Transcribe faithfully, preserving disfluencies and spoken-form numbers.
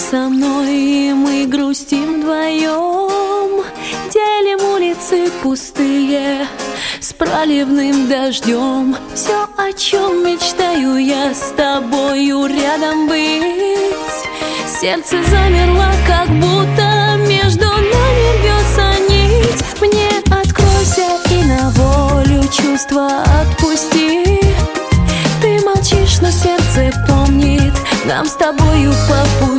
со мной, и мы грустим вдвоем. Делим улицы пустые с проливным дождем. Все, о чем мечтаю я, с тобою рядом быть. Сердце замерло, как будто между нами бьется нить. Мне откройся и на волю чувства отпусти. Ты молчишь, но сердце помнит, нам с тобою по пути.